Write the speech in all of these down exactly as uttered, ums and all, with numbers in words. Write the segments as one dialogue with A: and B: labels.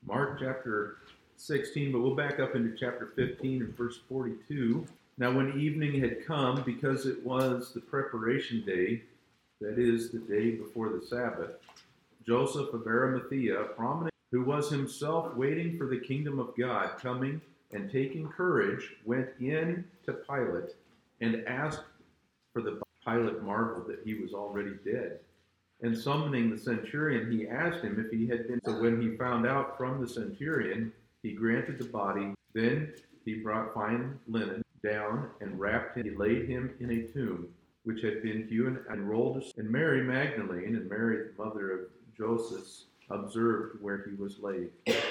A: Mark chapter sixteen, but we'll back up into chapter fifteen and verse forty-two. Now when evening had come, because it was the preparation day, that is, the day before the Sabbath, Joseph of Arimathea, a prominent, who was himself waiting for the kingdom of God, coming and taking courage, went in to Pilate and asked for the body. Pilate marveled that he was already dead. And summoning the centurion, he asked him if he had been. So when he found out from the centurion, he granted the body. Then he brought fine linen down and wrapped him. He laid him in a tomb, which had been hewn and rolled. And Mary Magdalene and Mary, the mother of Joseph, observed where he was laid.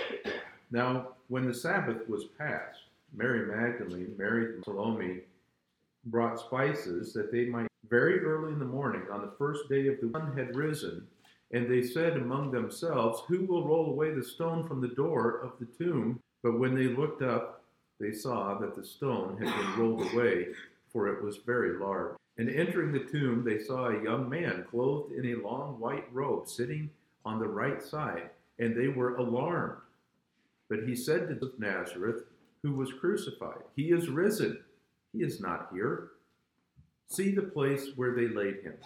A: Now, when the Sabbath was past, Mary Magdalene, Mary and Salome brought spices that they might. Very early in the morning, on the first day of the sun had risen, and they said among themselves, "Who will roll away the stone from the door of the tomb?" But when they looked up, they saw that the stone had been rolled away, for it was very large. And entering the tomb, they saw a young man clothed in a long white robe, sitting on the right side, and they were alarmed. But he said to Nazareth, who was crucified, "He is risen. He is not here. See the place where they laid him.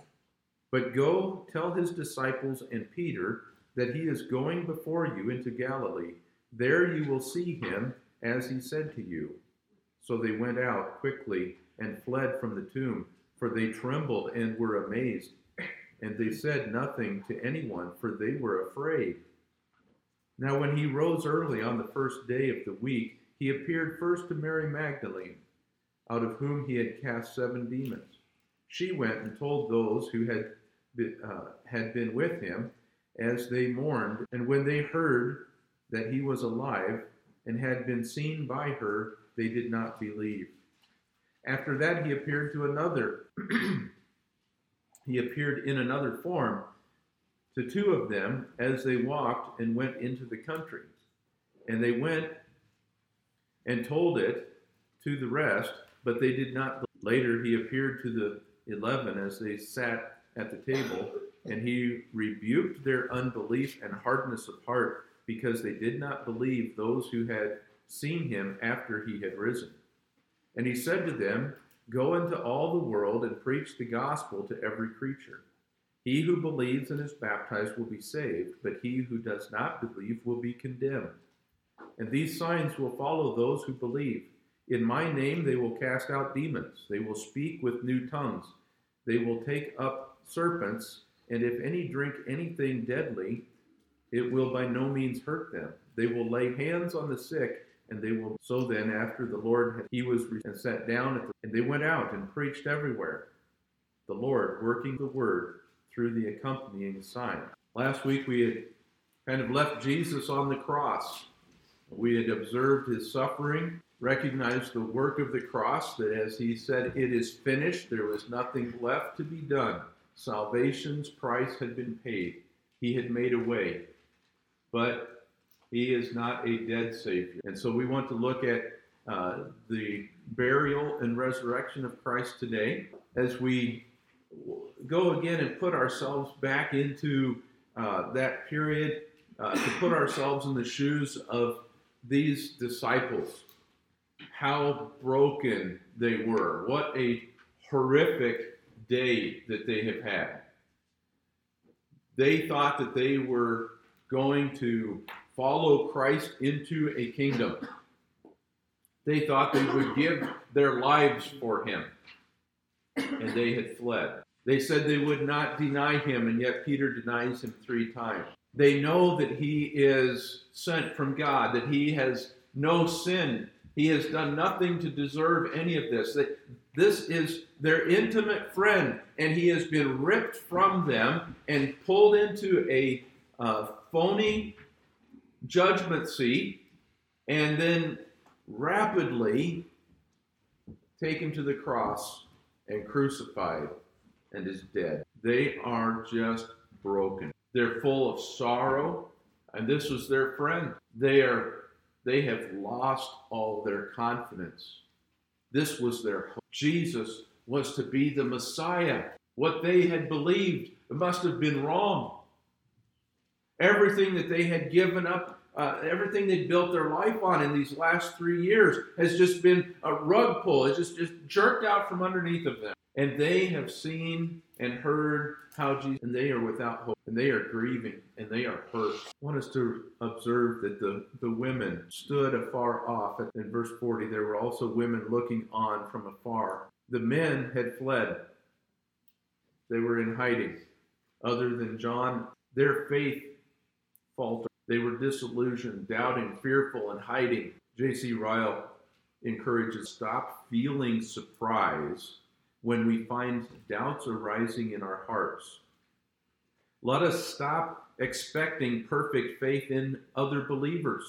A: But go tell his disciples and Peter that he is going before you into Galilee. There you will see him as he said to you." So they went out quickly and fled from the tomb, for they trembled and were amazed. And they said nothing to anyone, for they were afraid. Now when he rose early on the first day of the week, he appeared first to Mary Magdalene, out of whom he had cast seven demons. She went and told those who had been, uh, had been with him as they mourned. And when they heard that he was alive and had been seen by her, they did not believe. After that he appeared to another. He appeared in another form to two of them as they walked and went into the country. And they went and told it to the rest, but they did not. Later he appeared to the eleven as they sat at the table, and he rebuked their unbelief and hardness of heart, because they did not believe those who had seen him after he had risen. And he said to them, "Go into all the world and preach the gospel to every creature. He who believes and is baptized will be saved, but he who does not believe will be condemned. And these signs will follow those who believe. In my name they will cast out demons. They will speak with new tongues. They will take up serpents, and if any drink anything deadly, it will by no means hurt them. They will lay hands on the sick, and they will." So then, after the Lord, had, he was and sat down, at the, and they went out and preached everywhere, the Lord working the word through the accompanying sign. Last week we had kind of left Jesus on the cross. We had observed his suffering, recognized the work of the cross, that as he said, "It is finished," there was nothing left to be done. Salvation's price had been paid. He had made a way. But he is not a dead Savior. And so we want to look at uh, the burial and resurrection of Christ today as we go again and put ourselves back into uh, that period, uh, to put ourselves in the shoes of these disciples. How broken they were. What a horrific day that they have had. They thought that they were going to follow Christ into a kingdom. They thought they would give their lives for him, and they had fled. They said they would not deny him, and yet Peter denies him three times. They know that he is sent from God, that he has no sin. He has done nothing to deserve any of this. That this is their intimate friend, and he has been ripped from them and pulled into a uh, phony judgment seat, and then rapidly taken to the cross and crucified and is dead. They are just broken. They're full of sorrow, and this was their friend. They are They have lost all their confidence. This was their hope. Jesus was to be the Messiah. What they had believed must have been wrong. Everything that they had given up, uh, everything they built their life on in these last three years has just been a rug pull. It's just, just jerked out from underneath of them. And they have seen and heard how Jesus, and they are without hope, and they are grieving, and they are hurt. I want us to observe that the, the women stood afar off. In verse forty, there were also women looking on from afar. The men had fled. They were in hiding. Other than John, their faith faltered. They were disillusioned, doubting, fearful, and hiding. J C Ryle encourages, stop feeling surprise when we find doubts arising in our hearts. Let us stop expecting perfect faith in other believers.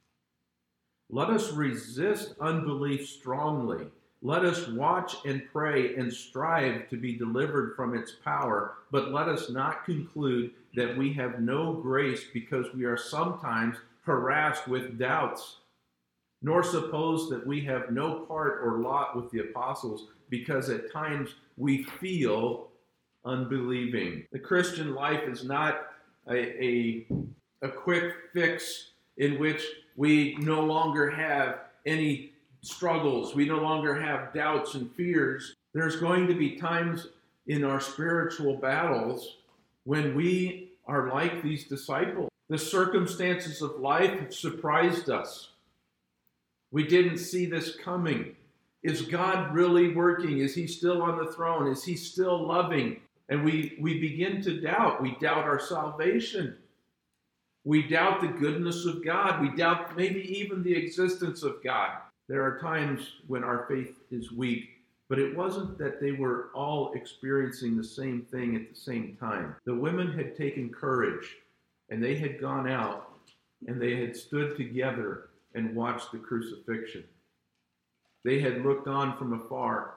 A: Let us resist unbelief strongly. Let us watch and pray and strive to be delivered from its power, but let us not conclude that we have no grace because we are sometimes harassed with doubts, nor suppose that we have no part or lot with the apostles because at times we feel unbelieving. The Christian life is not a, a, a quick fix in which we no longer have any struggles. We no longer have doubts and fears. There's going to be times in our spiritual battles when we are like these disciples. The circumstances of life have surprised us. We didn't see this coming. Is God really working? Is he still on the throne? Is he still loving? And we, we begin to doubt. We doubt our salvation. We doubt the goodness of God. We doubt maybe even the existence of God. There are times when our faith is weak, but it wasn't that they were all experiencing the same thing at the same time. The women had taken courage, and they had gone out, and they had stood together and watched the crucifixion. They had looked on from afar.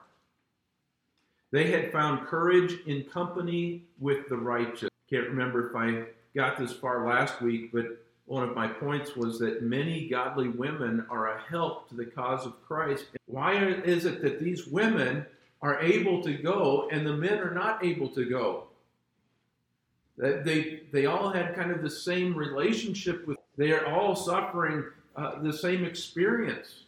A: They had found courage in company with the righteous. Can't remember if I got this far last week, but one of my points was that many godly women are a help to the cause of Christ. Why is it that these women are able to go and the men are not able to go? They, they all had kind of the same relationship with, they are all suffering uh, the same experience.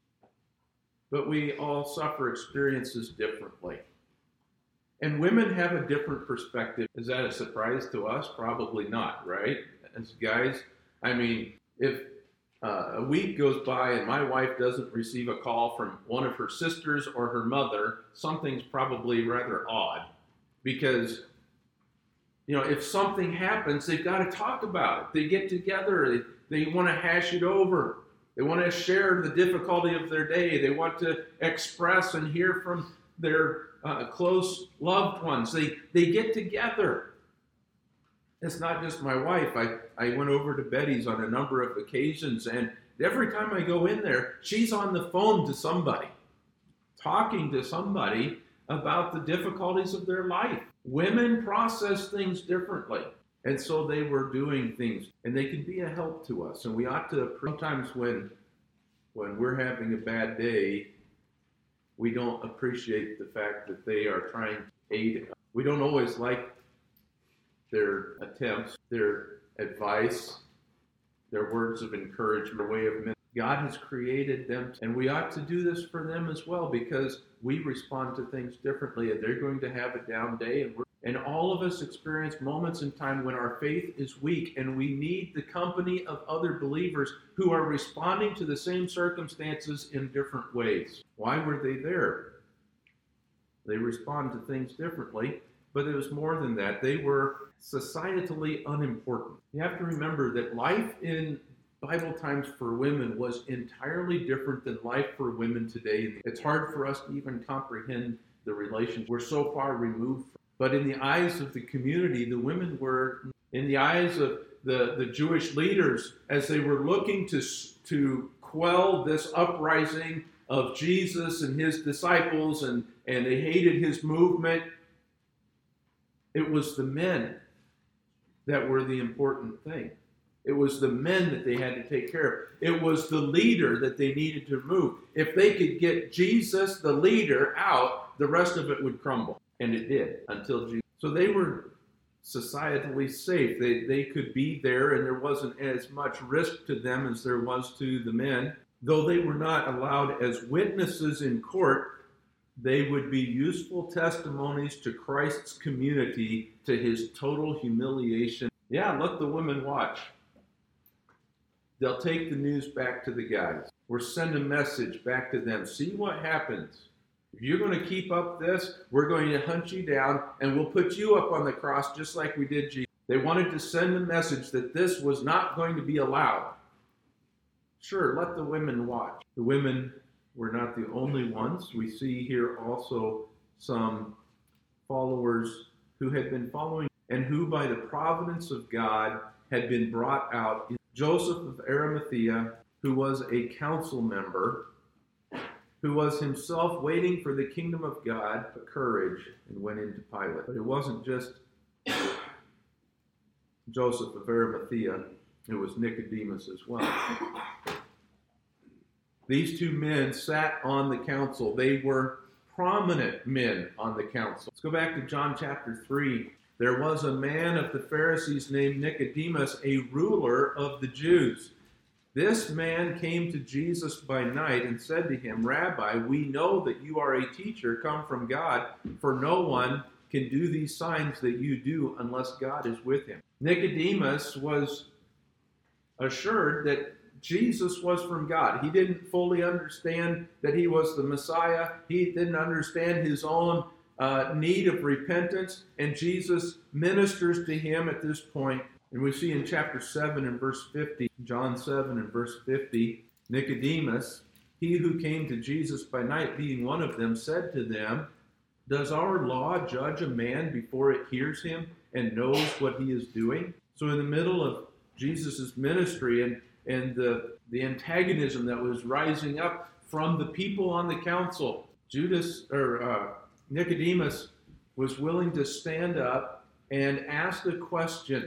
A: But we all suffer experiences differently. And women have a different perspective. Is that a surprise to us? Probably not, right? As guys, I mean, if uh, a week goes by and my wife doesn't receive a call from one of her sisters or her mother, something's probably rather odd. Because, you know, if something happens, they've got to talk about it. They get together. They, they want to hash it over. They want to share the difficulty of their day. They want to express and hear from their uh, close loved ones. They, they get together. It's not just my wife. I, I went over to Betty's on a number of occasions, and every time I go in there, she's on the phone to somebody, talking to somebody about the difficulties of their life. Women process things differently, and so they were doing things, and they can be a help to us. And we ought to, sometimes when, when we're having a bad day, we don't appreciate the fact that they are trying to aid us. We don't always like their attempts, their advice, their words of encouragement, their way of ministry. God has created them, and we ought to do this for them as well, because we respond to things differently, and they're going to have a down day, and we're, and all of us experience moments in time when our faith is weak, and we need the company of other believers who are responding to the same circumstances in different ways. Why were they there? They respond to things differently. But it was more than that. They were societally unimportant. You have to remember that life in Bible times for women was entirely different than life for women today. It's hard for us to even comprehend the relations. We're so far removed from. But in the eyes of the community, the women were, in the eyes of the, the Jewish leaders, as they were looking to, to quell this uprising of Jesus and his disciples, and, and they hated his movement, it was the men that were the important thing. It was the men that they had to take care of. It was the leader that they needed to remove. If they could get Jesus, the leader, out, the rest of it would crumble. And it did, until Jesus. So they were societally safe. They, they could be there, and there wasn't as much risk to them as there was to the men. Though they were not allowed as witnesses in court, they would be useful testimonies to Christ's community, to his total humiliation. Yeah, let the women watch. They'll take the news back to the guys, or send a message back to them. See what happens. If you're going to keep up this, we're going to hunt you down, and we'll put you up on the cross just like we did Jesus. They wanted to send a message that this was not going to be allowed. Sure, let the women watch. The women were not the only ones. We see here also some followers who had been following and who by the providence of God had been brought out. Joseph of Arimathea, who was a council member, who was himself waiting for the kingdom of God, took courage and went into Pilate. But it wasn't just Joseph of Arimathea, it was Nicodemus as well. These two men sat on the council. They were prominent men on the council. Let's go back to John chapter three. There was a man of the Pharisees named Nicodemus, a ruler of the Jews. This man came to Jesus by night and said to him, Rabbi, we know that you are a teacher come from God, for no one can do these signs that you do unless God is with him. Nicodemus was assured that Jesus was from God. He didn't fully understand that he was the Messiah. He didn't understand his own uh, need of repentance, and Jesus ministers to him at this point. And we see in chapter seven and verse fifty, John seven and verse fifty, Nicodemus, he who came to Jesus by night, being one of them, said to them, does our law judge a man before it hears him and knows what he is doing? So in the middle of Jesus' ministry and, and the, the antagonism that was rising up from the people on the council, Judas or uh, Nicodemus was willing to stand up and ask a question,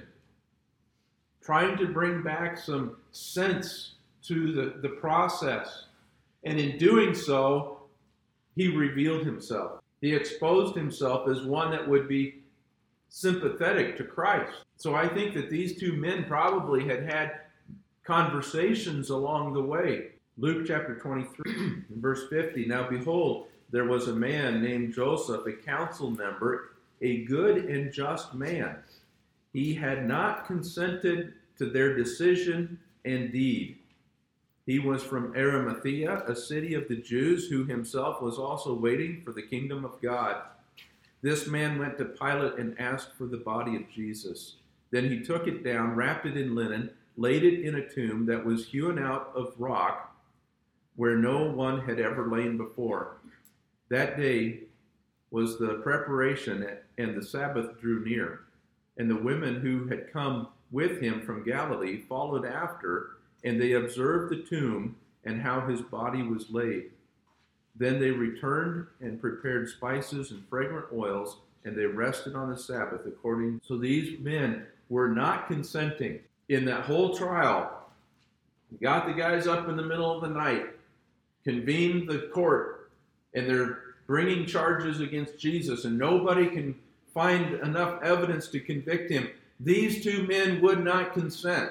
A: trying to bring back some sense to the, the process. And in doing so, he revealed himself. He exposed himself as one that would be sympathetic to Christ. So I think that these two men probably had had conversations along the way. Luke chapter twenty-three, verse fifty, now behold, there was a man named Joseph, a council member, a good and just man. He had not consented to their decision and deed. He was from Arimathea, a city of the Jews, who himself was also waiting for the kingdom of God. This man went to Pilate and asked for the body of Jesus. Then he took it down, wrapped it in linen, laid it in a tomb that was hewn out of rock, where no one had ever lain before. That day was the preparation, and the Sabbath drew near. And the women who had come with him from Galilee followed after, and they observed the tomb and how his body was laid. Then they returned and prepared spices and fragrant oils, and they rested on the Sabbath according. So these men were not consenting. In that whole trial, got the guys up in the middle of the night, convened the court, and they're bringing charges against Jesus, and nobody can find enough evidence to convict him. These two men would not consent.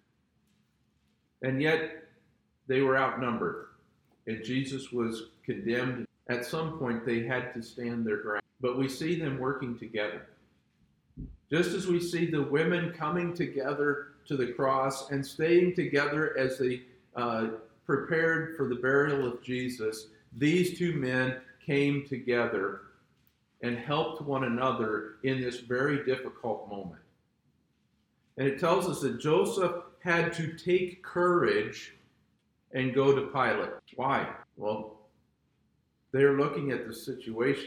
A: And yet, they were outnumbered. And Jesus was condemned. At some point, they had to stand their ground. But we see them working together. Just as we see the women coming together to the cross and staying together as they uh, prepared for the burial of Jesus, these two men came together and helped one another in this very difficult moment. And it tells us that Joseph had to take courage and go to Pilate. Why? Well, they're looking at the situation.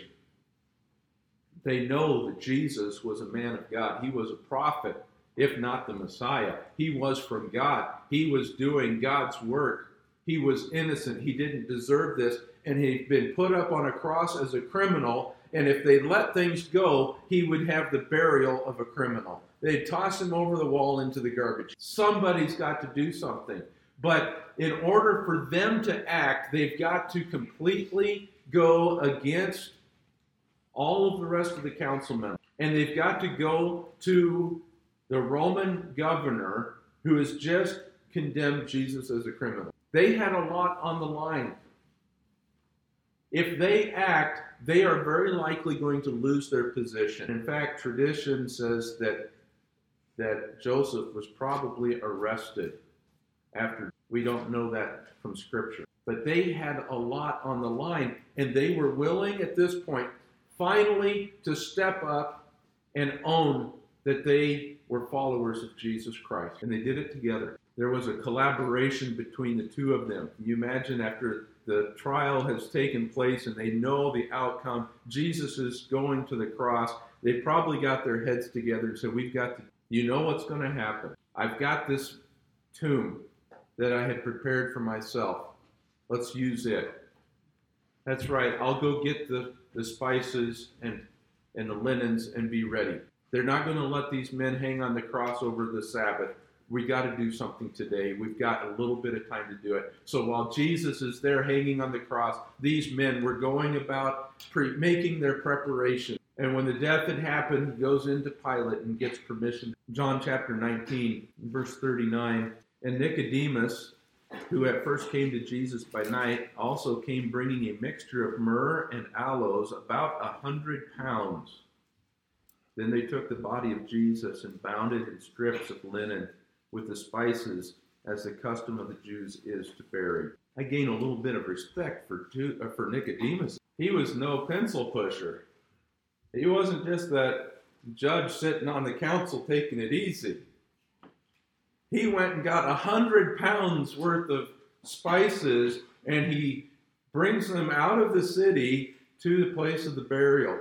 A: They know that Jesus was a man of God. He was a prophet, if not the Messiah. He was from God. He was doing God's work. He was innocent. He didn't deserve this. And he'd been put up on a cross as a criminal. And if they let things go, he would have the burial of a criminal. They'd toss him over the wall into the garbage. Somebody's got to do something. But in order for them to act, they've got to completely go against all of the rest of the council members. And they've got to go to the Roman governor who has just condemned Jesus as a criminal. They had a lot on the line. If they act, they are very likely going to lose their position. In fact, tradition says that, that Joseph was probably arrested after. We don't know that from Scripture. But they had a lot on the line, and they were willing at this point finally to step up and own that they were followers of Jesus Christ. And they did it together. There was a collaboration between the two of them. Can you imagine after the trial has taken place and they know the outcome, Jesus is going to the cross, they probably got their heads together and said, we've got to, you know what's going to happen. I've got this tomb that I had prepared for myself. Let's use it. That's right. I'll go get the, the spices and, and the linens and be ready. They're not going to let these men hang on the cross over the Sabbath. We got to do something today. We've got a little bit of time to do it. So while Jesus is there hanging on the cross, these men were going about pre- making their preparation. And when the death had happened, he goes into Pilate and gets permission. John chapter nineteen, verse thirty-nine. And Nicodemus, who at first came to Jesus by night, also came bringing a mixture of myrrh and aloes, about a hundred pounds. Then they took the body of Jesus and bound it in strips of linen with the spices, as the custom of the Jews is to bury. I gain a little bit of respect for, Jew, uh, for Nicodemus. He was no pencil pusher. He wasn't just that judge sitting on the council taking it easy. He went and got a hundred pounds worth of spices, and he brings them out of the city to the place of the burial.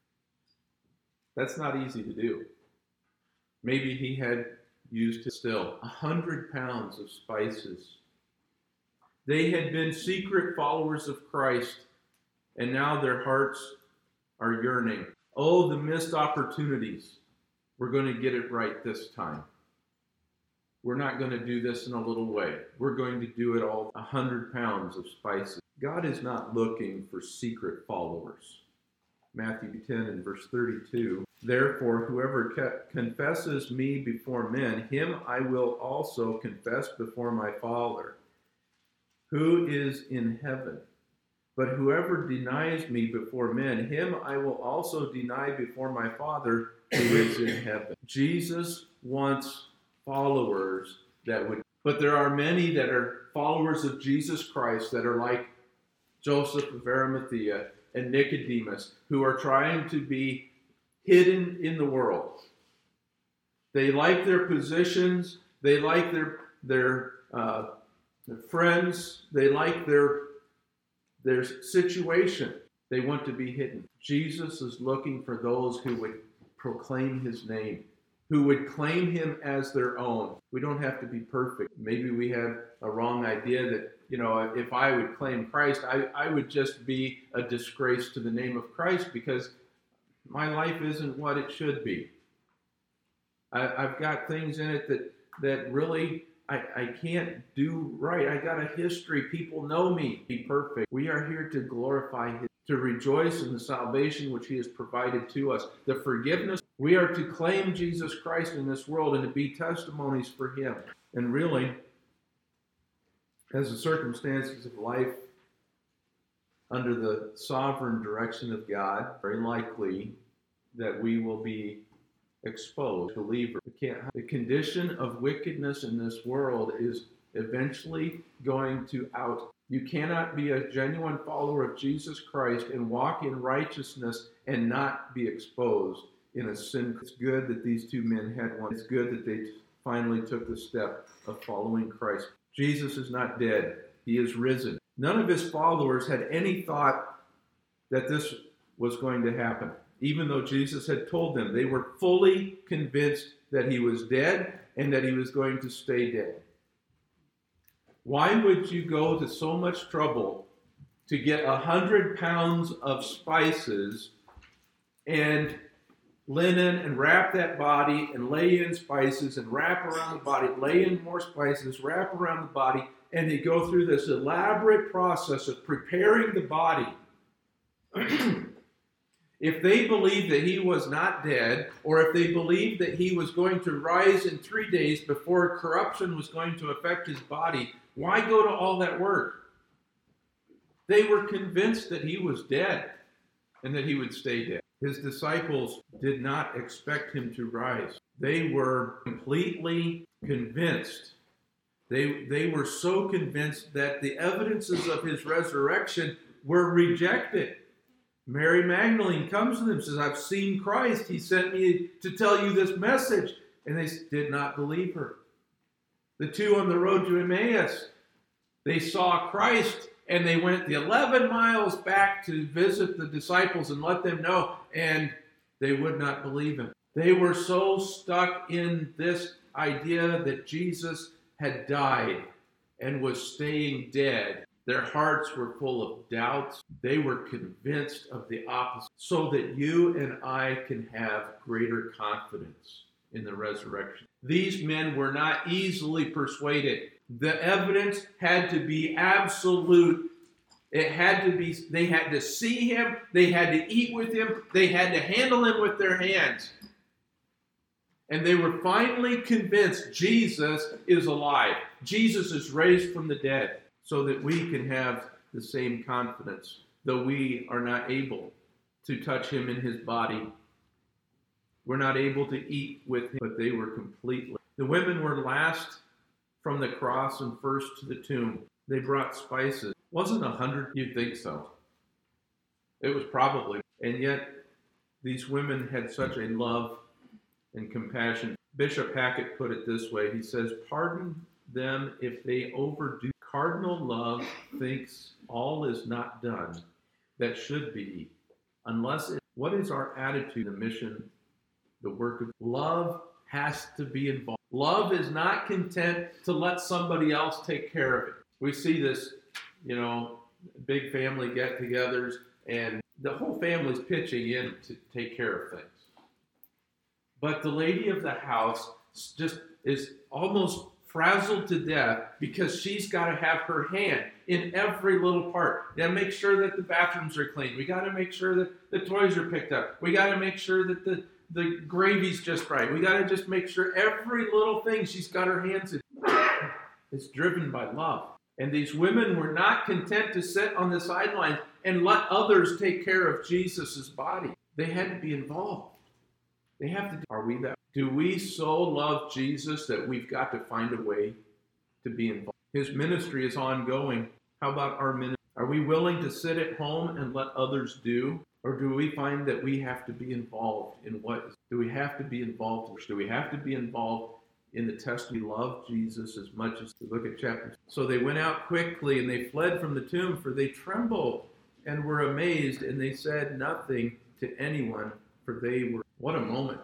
A: That's not easy to do. Maybe he had used it still. A hundred pounds of spices. They had been secret followers of Christ, and now their hearts are yearning. Oh, the missed opportunities. We're going to get it right this time. We're not going to do this in a little way. We're going to do it all. A hundred pounds of spices. God is not looking for secret followers. Matthew ten and verse thirty-two. Therefore, whoever confesses me before men, him I will also confess before my Father, who is in heaven. But whoever denies me before men, him I will also deny before my Father, who is in heaven. Jesus wants followers that would, but there are many that are followers of Jesus Christ that are like Joseph of Arimathea and Nicodemus, who are trying to be hidden in the world. They like their positions, they like their their, uh, their friends, they like their their situation. They want to be hidden. Jesus is looking for those who would proclaim his name, who would claim him as their own. We don't have to be perfect. Maybe we have a wrong idea that, you know, if I would claim Christ, I, I would just be a disgrace to the name of Christ because my life isn't what it should be. I, I've got things in it that, that really I, I can't do right. I got a history. People know me. Be perfect. We are here to glorify him, to rejoice in the salvation which he has provided to us, the forgiveness. We are to claim Jesus Christ in this world and to be testimonies for him. And really, as the circumstances of life under the sovereign direction of God, very likely that we will be exposed, believer. The condition of wickedness in this world is eventually going to out. You cannot be a genuine follower of Jesus Christ and walk in righteousness and not be exposed in a sin. It's good that these two men had one. It's good that they finally took the step of following Christ. Jesus is not dead. He is risen. None of his followers had any thought that this was going to happen. Even though Jesus had told them, they were fully convinced that he was dead and that he was going to stay dead. Why would you go to so much trouble to get a hundred pounds of spices and linen and wrap that body and lay in spices and wrap around the body, lay in more spices, wrap around the body, and they go through this elaborate process of preparing the body. If they believed that he was not dead, or if they believed that he was going to rise in three days before corruption was going to affect his body, why go to all that work? They were convinced that he was dead and that he would stay dead. His disciples did not expect him to rise. They were completely convinced. They, they were so convinced that the evidences of his resurrection were rejected. Mary Magdalene comes to them and says, I've seen Christ. He sent me to tell you this message. And they did not believe her. The two on the road to Emmaus, they saw Christ and they went the eleven miles back to visit the disciples and let them know, and they would not believe him. They were so stuck in this idea that Jesus had died and was staying dead. Their hearts were full of doubts. They were convinced of the opposite, so that you and I can have greater confidence in the resurrection. These men were not easily persuaded. The evidence had to be absolute. It had to be, they had to see him, they had to eat with him, they had to handle him with their hands. And they were finally convinced Jesus is alive. Jesus is raised from the dead, so that we can have the same confidence, though we are not able to touch him in his body. We're not able to eat with him, but they were completely. The women were last from the cross and first to the tomb. They brought spices. Wasn't a hundred? You'd think so. It was probably. And yet, these women had such a love and compassion. Bishop Hackett put it this way. He says, pardon them if they overdo. Cardinal love thinks all is not done that should be, unless it, what is our attitude, the mission, the work of love has to be involved. Love is not content to let somebody else take care of it. We see this, you know, big family get-togethers, and the whole family's pitching in to take care of things. But the lady of the house just is almost frazzled to death because she's got to have her hand in every little part. We got to make sure that the bathrooms are clean. We got to make sure that the toys are picked up. We got to make sure that the, the gravy's just right. We got to just make sure every little thing she's got her hands in. It's driven by love. And these women were not content to sit on the sidelines and let others take care of Jesus' body. They had to be involved. They have to. Do, are we that? Do we so love Jesus that we've got to find a way to be involved? His ministry is ongoing. How about our ministry? Are we willing to sit at home and let others do? Or do we find that we have to be involved in what? Do we have to be involved? Do we have to be involved in the test? We love Jesus as much as we look at chapters. So they went out quickly and they fled from the tomb, for they trembled and were amazed, and they said nothing to anyone, for they were. What a moment.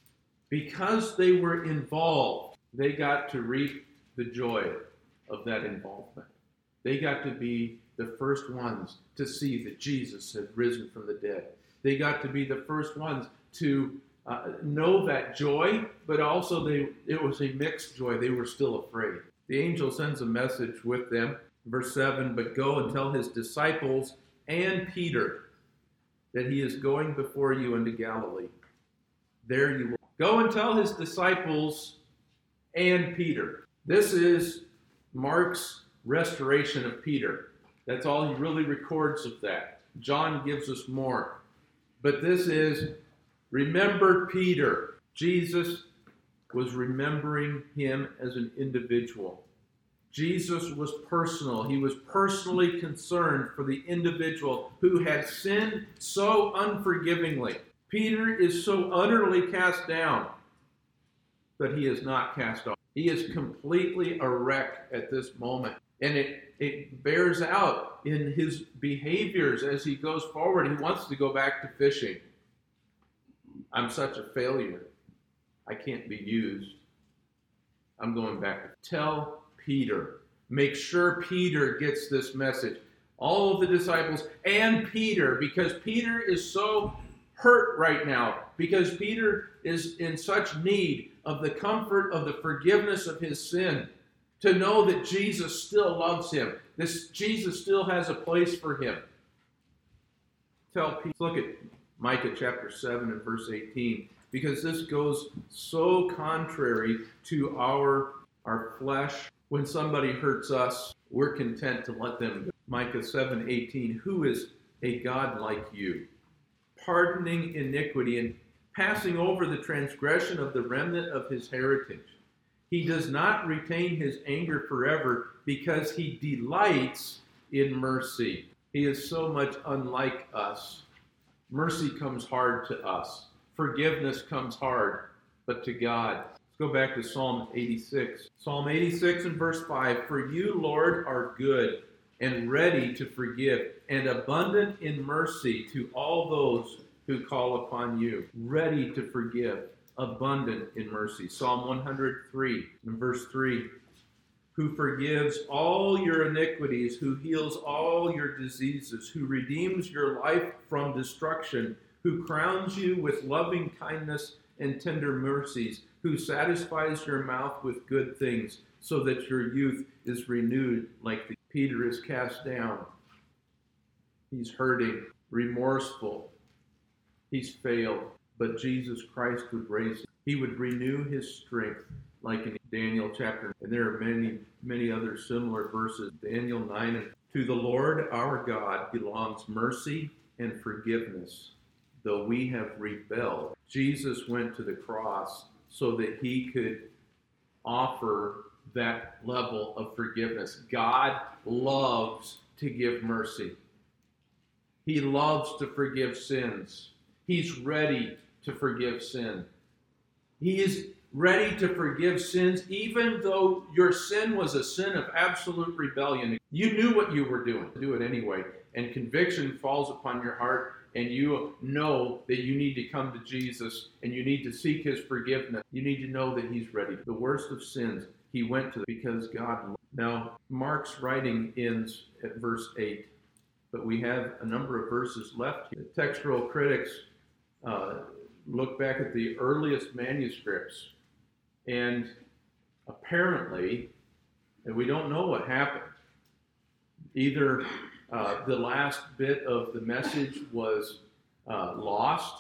A: Because they were involved, they got to reap the joy of that involvement. They got to be the first ones to see that Jesus had risen from the dead. They got to be the first ones to uh, know that joy, but also they it was a mixed joy. They were still afraid. The angel sends a message with them. Verse seven, but go and tell his disciples and Peter that he is going before you into Galilee. There you will. Go and tell his disciples and Peter. This is Mark's restoration of Peter. That's all he really records of that. John gives us more. But this is, remember Peter. Jesus was remembering him as an individual. Jesus was personal. He was personally concerned for the individual who had sinned so unforgivingly. Peter is so utterly cast down, but he is not cast off. He is completely a wreck at this moment. And it, it bears out in his behaviors as he goes forward. He wants to go back to fishing. I'm such a failure. I can't be used. I'm going back. Tell Peter. Make sure Peter gets this message. All of the disciples and Peter, because Peter is so hurt right now, because Peter is in such need of the comfort of the forgiveness of his sin, to know that Jesus still loves him. This Jesus still has a place for him. Tell Peter. Look at Micah chapter seven and verse eighteen, because this goes so contrary to our, our flesh. When somebody hurts us, we're content to let them go. Micah seven eighteen, who is a God like you, pardoning iniquity and passing over the transgression of the remnant of his heritage. He does not retain his anger forever because he delights in mercy. He is so much unlike us. Mercy comes hard to us. Forgiveness comes hard, but to God. Let's go back to Psalm eighty-six. Psalm eighty-six and verse five, for you, Lord, are good and ready to forgive and abundant in mercy to all those who call upon you. Ready to forgive, abundant in mercy. Psalm one hundred three and verse three, who forgives all your iniquities, who heals all your diseases, who redeems your life from destruction, who crowns you with loving kindness and tender mercies, who satisfies your mouth with good things, so that your youth is renewed like the Peter is cast down. He's hurting, remorseful. He's failed, but Jesus Christ would raise him. He would renew his strength, like in Daniel chapter. And there are many, many other similar verses. Daniel nine, and to the Lord our God belongs mercy and forgiveness, though we have rebelled. Jesus went to the cross so that he could offer that level of forgiveness. God loves to give mercy. He loves to forgive sins. He's ready to forgive sin. He is ready to forgive sins, even though your sin was a sin of absolute rebellion. You knew what you were doing. Do it anyway. And conviction falls upon your heart, and you know that you need to come to Jesus, and you need to seek his forgiveness. You need to know that he's ready. The worst of sins, he went to because God loved. Now, Mark's writing ends at verse eight, but we have a number of verses left here. The textual critics uh, look back at the earliest manuscripts, and apparently, and we don't know what happened. Either uh, the last bit of the message was uh, lost,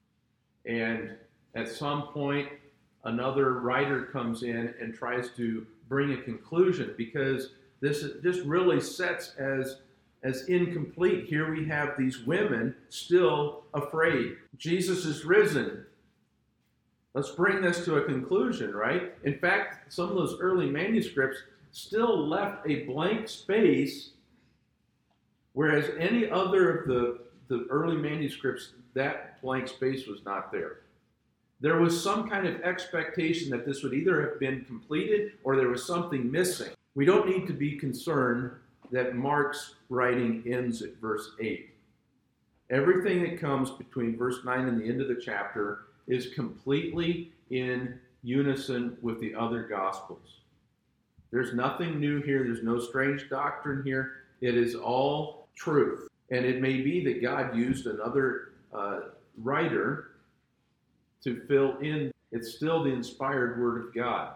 A: and at some point, another writer comes in and tries to bring a conclusion, because this this really sets as as incomplete. Here we have these women still afraid. Jesus is risen. Let's bring this to a conclusion, right? In fact, some of those early manuscripts still left a blank space, whereas any other of the, the early manuscripts, that blank space was not there. There was some kind of expectation that this would either have been completed or there was something missing. We don't need to be concerned that Mark's writing ends at verse eight. Everything that comes between verse nine and the end of the chapter is completely in unison with the other Gospels. There's nothing new here. There's no strange doctrine here. It is all truth. And it may be that God used another uh, writer to fill in. It's still the inspired word of God.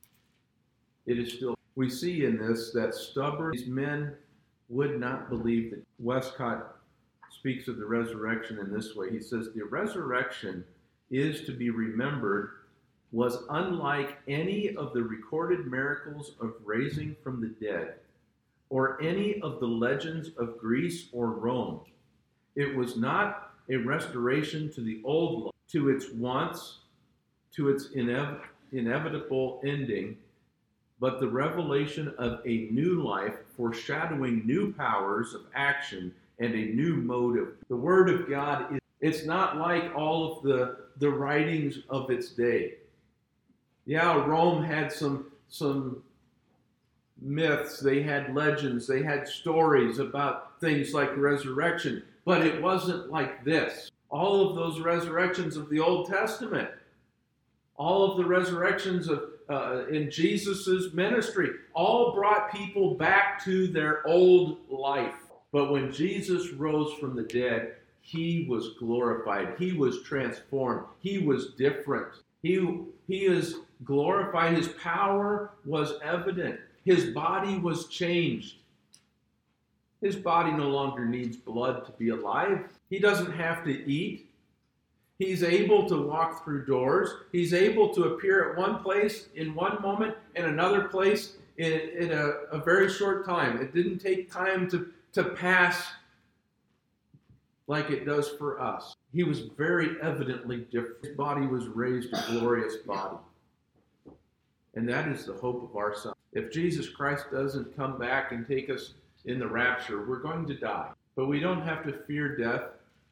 A: It is still. We see in this that stubborn these men would not believe that. Westcott speaks of the resurrection in this way. He says, the resurrection is to be remembered was unlike any of the recorded miracles of raising from the dead, or any of the legends of Greece or Rome. It was not a restoration to the old life, to its wants, to its inev- inevitable ending, but the revelation of a new life, foreshadowing new powers of action and a new motive. The Word of God, is, it's not like all of the, the writings of its day. Yeah, Rome had some, some myths, they had legends, they had stories about things like resurrection, but it wasn't like this. All of those resurrections of the Old Testament, all of the resurrections of uh, in Jesus' ministry, all brought people back to their old life. But when Jesus rose from the dead, he was glorified. He was transformed. He was different. He, he is glorified. His power was evident. His body was changed. His body no longer needs blood to be alive. He doesn't have to eat He's able to walk through doors. He's able to appear at one place in one moment and another place in, in a, a very short time. It didn't take time to, to pass like it does for us. He was very evidently different. His body was raised a glorious body. And that is the hope of our son. If Jesus Christ doesn't come back and take us in the rapture, we're going to die. But we don't have to fear death.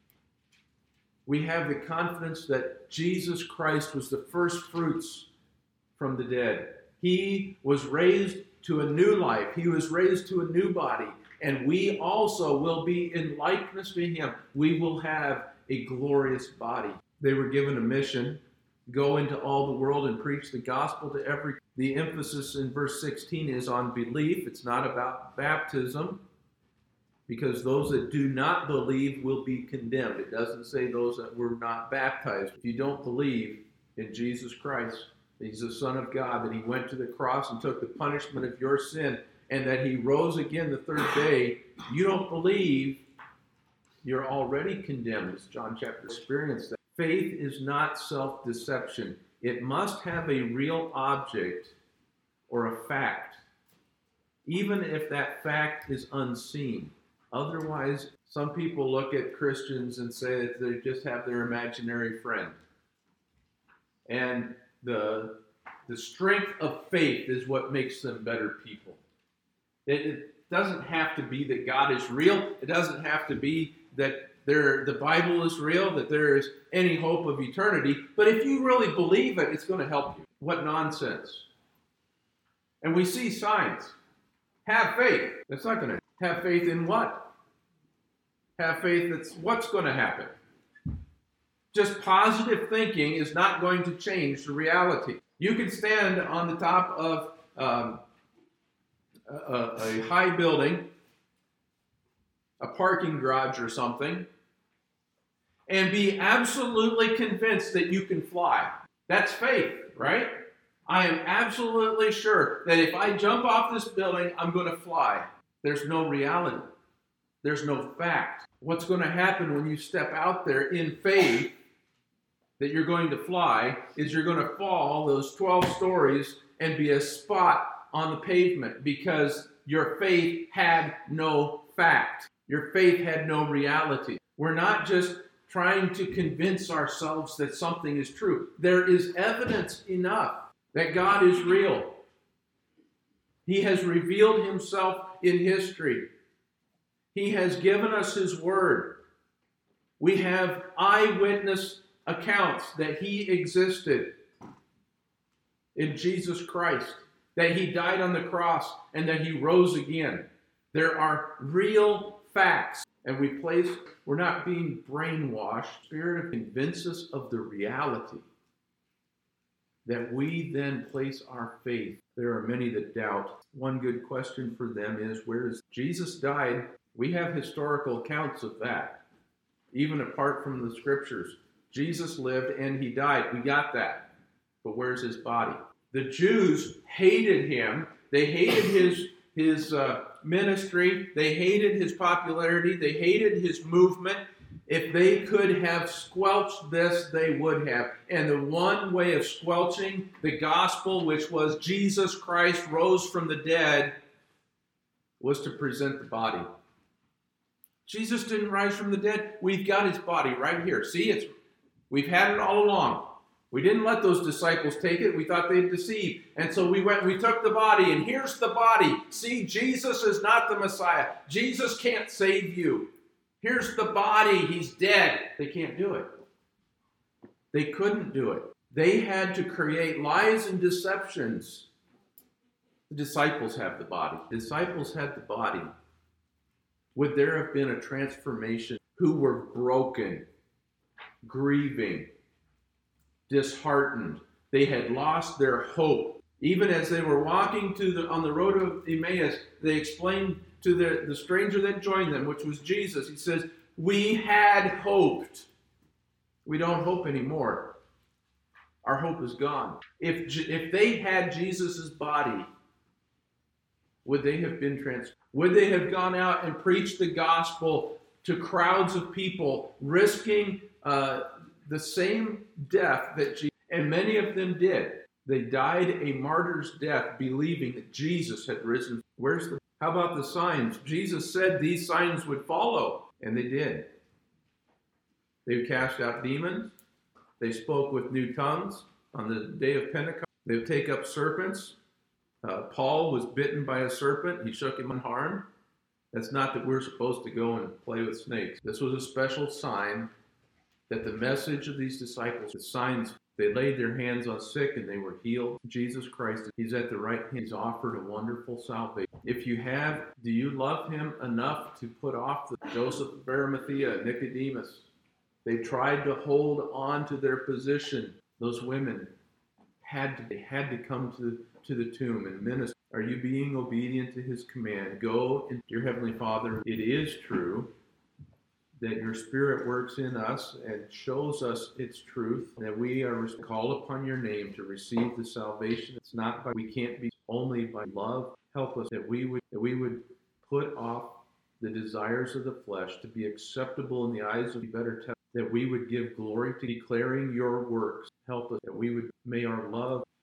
A: We have the confidence that Jesus Christ was the first fruits from the dead. He was raised to a new life. He was raised to a new body. And we also will be in likeness to him. We will have a glorious body. They were given a mission: go into all the world and preach the gospel to every. The emphasis in verse sixteen is on belief. It's not about baptism, because those that do not believe will be condemned. It doesn't say those that were not baptized. If you don't believe in Jesus Christ, that he's the Son of God, that he went to the cross and took the punishment of your sin, and that he rose again the third day, you don't believe, you're already condemned, as John chapter experienced that. Faith is not self-deception. It must have a real object or a fact, even if that fact is unseen. Otherwise, some people look at Christians and say that they just have their imaginary friend. And the, the strength of faith is what makes them better people. It, it doesn't have to be that God is real. It doesn't have to be that there, the Bible is real, that there is any hope of eternity. But if you really believe it, it's going to help you. What nonsense. And we see signs. Have faith. That's not going to have faith in what? Have faith that's what's going to happen. Just positive thinking is not going to change the reality. You can stand on the top of um, a, a high building, a parking garage or something, and be absolutely convinced that you can fly. That's faith, right? I am absolutely sure that if I jump off this building, I'm going to fly. There's no reality. There's no fact. What's going to happen when you step out there in faith that you're going to fly is you're going to fall those twelve stories and be a spot on the pavement because your faith had no fact. Your faith had no reality. We're not just trying to convince ourselves that something is true. There is evidence enough that God is real. He has revealed himself in history. He has given us his word. We have eyewitness accounts that he existed in Jesus Christ, that he died on the cross, and that he rose again. There are real facts, and we place, we're not being brainwashed. The Spirit convinces us of the reality that we then place our faith. There are many that doubt. One good question for them is, where is Jesus died? We have historical accounts of that, even apart from the scriptures. Jesus lived and he died. We got that. But where's his body? The Jews hated him. They hated his, his uh, ministry. They hated his popularity. They hated his movement. If they could have squelched this, they would have. And the one way of squelching the gospel, which was Jesus Christ rose from the dead, was to present the body. Jesus didn't rise from the dead. We've got his body right here. See, it's we've had it all along. We didn't let those disciples take it. We thought they'd deceive. And so we went and we took the body, and here's the body. See, Jesus is not the Messiah. Jesus can't save you. Here's the body. He's dead. They can't do it. They couldn't do it. They had to create lies and deceptions. The disciples have the body. The disciples had the body. Would there have been a transformation? Who were broken, grieving, disheartened. They had lost their hope. Even as they were walking to the, on the road of Emmaus, they explained to the, the stranger that joined them, which was Jesus. He says, we had hoped. We don't hope anymore. Our hope is gone. If, if they had Jesus' body, would they have been transformed? Would they have gone out and preached the gospel to crowds of people, risking uh, the same death that Jesus, and many of them did. They died a martyr's death believing that Jesus had risen. Where's the, how about the signs? Jesus said these signs would follow, and they did. They cast out demons. They spoke with new tongues on the day of Pentecost. They would take up serpents. Uh, Paul was bitten by a serpent. He shook him unharmed. That's not that we're supposed to go and play with snakes. This was a special sign that the message of these disciples, the signs, they laid their hands on sick and they were healed. Jesus Christ, he's at the right hand. He's offered a wonderful salvation. If you have, do you love him enough to put off the Joseph of Arimathea, Nicodemus? They tried to hold on to their position. Those women had to, they had to come to, to the tomb and minister. Are you being obedient to his command? Go into your Heavenly Father. It is true that your Spirit works in us and shows us its truth, that we are called upon your name to receive the salvation. It's not by, we can't be only by love. Help us that we would, that we would put off the desires of the flesh to be acceptable in the eyes of the better test, that we would give glory to declaring your works. Help us that we would, may our love